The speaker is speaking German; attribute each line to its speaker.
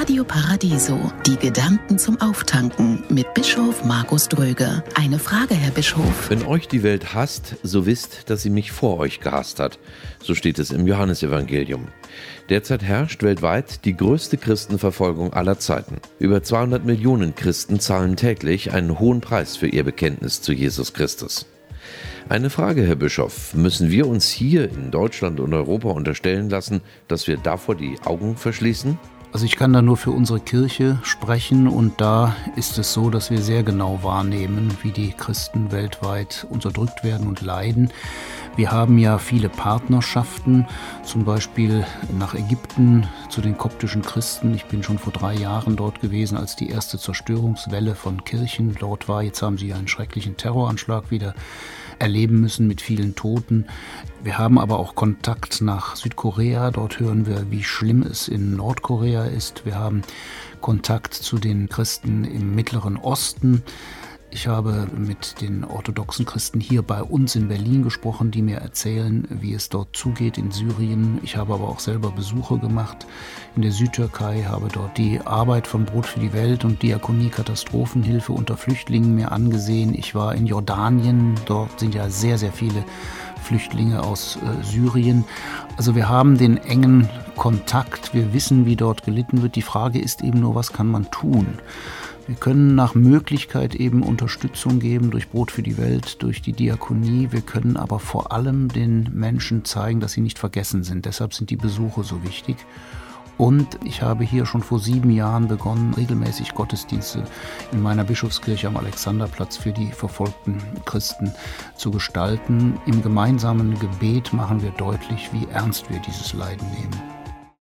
Speaker 1: Radio Paradiso, die Gedanken zum Auftanken mit Bischof Markus Dröge. Eine Frage, Herr Bischof.
Speaker 2: Wenn euch die Welt hasst, so wisst, dass sie mich vor euch gehasst hat. So steht es im Johannesevangelium. Derzeit herrscht weltweit die größte Christenverfolgung aller Zeiten. Über 200 Millionen Christen zahlen täglich einen hohen Preis für ihr Bekenntnis zu Jesus Christus. Eine Frage, Herr Bischof. Müssen wir uns hier in Deutschland und Europa unterstellen lassen, dass wir davor die Augen verschließen?
Speaker 3: Also ich kann da nur für unsere Kirche sprechen und da ist es so, dass wir sehr genau wahrnehmen, wie die Christen weltweit unterdrückt werden und leiden. Wir haben ja viele Partnerschaften, zum Beispiel nach Ägypten zu den koptischen Christen. Ich bin schon vor 3 Jahren dort gewesen, als die erste Zerstörungswelle von Kirchen dort war. Jetzt haben sie einen schrecklichen Terroranschlag wieder erleben müssen mit vielen Toten. Wir haben aber auch Kontakt nach Südkorea. Dort hören wir, wie schlimm es in Nordkorea ist. Wir haben Kontakt zu den Christen im Mittleren Osten. Ich habe mit den orthodoxen Christen hier bei uns in Berlin gesprochen, die mir erzählen, wie es dort zugeht in Syrien. Ich habe aber auch selber Besuche gemacht in der Südtürkei, habe dort die Arbeit von Brot für die Welt und Diakonie Katastrophenhilfe unter Flüchtlingen mir angesehen. Ich war in Jordanien, dort sind ja sehr, sehr viele Flüchtlinge aus Syrien. Also wir haben den engen Kontakt, wir wissen, wie dort gelitten wird. Die Frage ist eben nur, was kann man tun? Wir können nach Möglichkeit eben Unterstützung geben durch Brot für die Welt, durch die Diakonie. Wir können aber vor allem den Menschen zeigen, dass sie nicht vergessen sind. Deshalb sind die Besuche so wichtig. Und ich habe hier schon vor 7 Jahren begonnen, regelmäßig Gottesdienste in meiner Bischofskirche am Alexanderplatz für die verfolgten Christen zu gestalten. Im gemeinsamen Gebet machen wir deutlich, wie ernst wir dieses Leiden nehmen.